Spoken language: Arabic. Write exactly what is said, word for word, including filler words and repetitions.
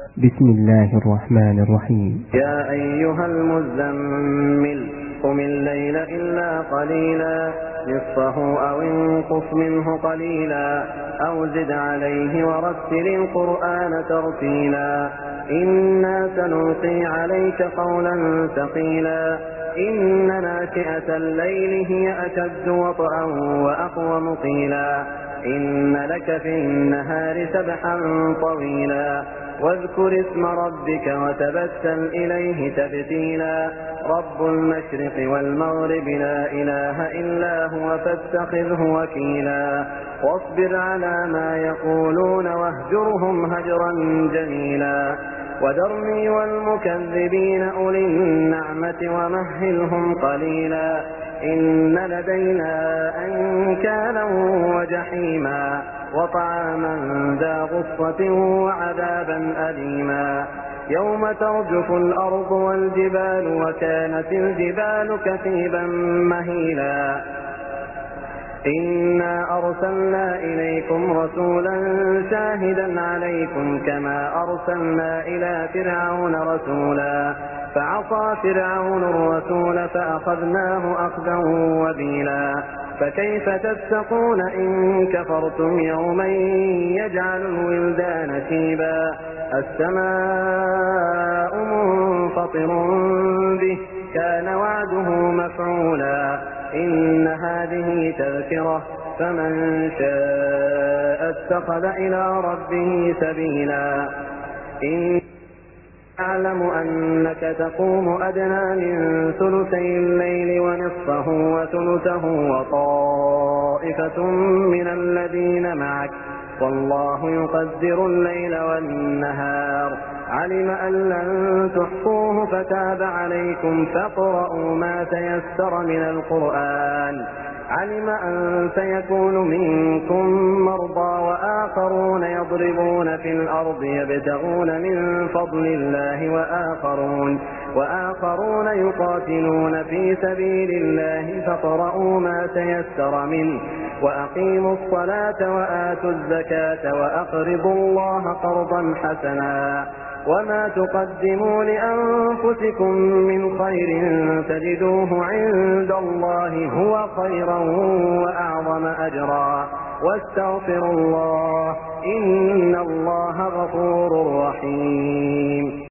بسم الله الرحمن الرحيم. يا أيها المزمل قم الليل إلا قليلا نصفه أو انقص منه قليلا أو زد عليه ورتل القرآن ترتيلا إنا سنلقي عليك قولا ثقيلا إن ناشئة الليل هي أشد وطئا وأقوم قيلا إن لك في النهار سبحا طويلا واذكر اسم ربك وتبتل إليه تبتيلا رب المشرق والمغرب لا إله إلا هو فاتخذه وكيلا واصبر على ما يقولون واهجرهم هجرا جميلا وذرني والمكذبين أولي النعمة ومهلهم قليلا إن لدينا أنكالا وجحيما وطعاما ذا غصة وعذابا أليما يوم ترجف الأرض والجبال وكانت الجبال كثيبا مهيلا إنا أرسلنا إليكم رسولا شاهدا عليكم كما أرسلنا إلى فرعون رسولا فعصى فرعون الرسول فأخذناه أخذا وبيلا فكيف تتقون إن كفرتم يوما يجعل الولدان شيبا السماء منفطر به كان وعده مفعولا إن هذه تذكرة فمن شاء اتخذ إلى ربه سبيلا إن أعلم أنك تقوم أدنى من ثلثي الليل ونصفه وثلثه وطائفة من الذين معك والله يقدر الليل والنهار علم أن لن تحصوه فتاب عليكم فاقرؤوا ما تيسر من القرآن علم أن سيكون منكم مرضى وآخرون يضربون في الأرض يبتغون من فضل الله وآخرون, وآخرون يقاتلون في سبيل الله فاقرؤوا ما تيسر منه وأقيموا الصلاة وآتوا الزكاة وأقرضوا الله قرضا حسنا وما تقدموا لأنفسكم من خير تجدوه عند الله هو خيرا وأعظم أجرا واستغفروا الله إن الله غفور رحيم.